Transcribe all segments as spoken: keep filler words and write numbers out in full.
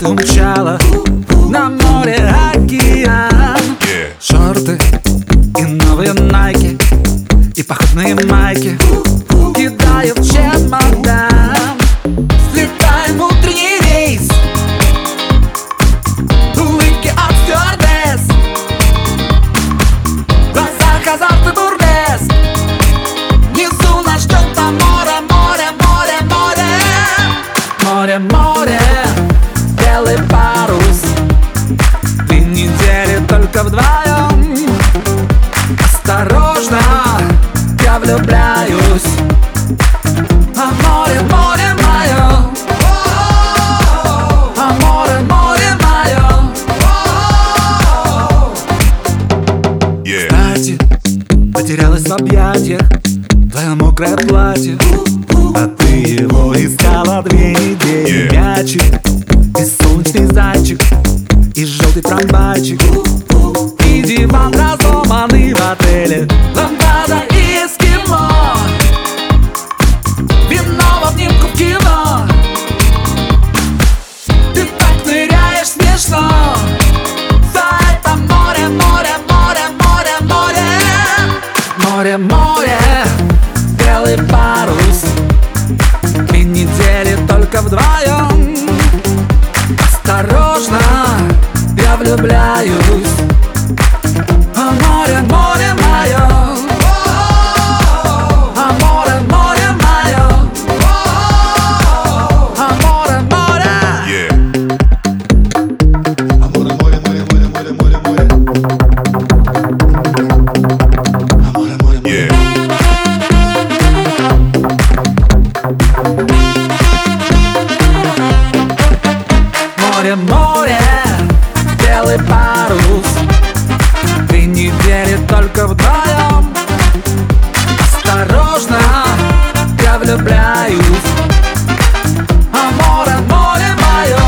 ты умчала на море, океан. Yeah. Шорты и новые найки, и походные майки кидаю в чемодан. Слетаем в утренний рейс, улыбки от стюардесс, в глазах азарт и бурлеск. Внизу нас ждет там море, море, море, море. Море, море, белый парус. Две недели только вдвоем. Осторожно, я влюбляюсь. А море, море мое, а море, море мое. Yeah. Кстати, потерялась в объятиях твое мокрое платье, а ты его искала две недели. Yeah. Мячик и солнечный зайчик, и желтый трамвайчик, и диван разломанный в отеле, лампада и эскимо, вино в обнимку в кино. Ты так ныряешь смешно. За это море, море, море, море, море. Море, море, белый парус. Две недели только вдвоем. Осторожно, я влюбляюсь. А море, море мое, а море, море мое, а море, море. Yeah. Amore, more, more, more, more, more, more. Amore, more, more. Yeah. Море, море, белый парус. Две недели только вдвоем. Осторожно, я влюбляюсь. А море, море мое,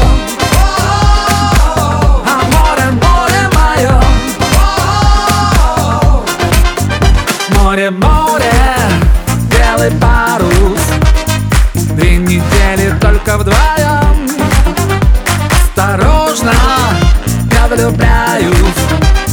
а море, море мое. Море, море, белый парус. Две недели только вдвоем. Осторожно, я влюбляюсь.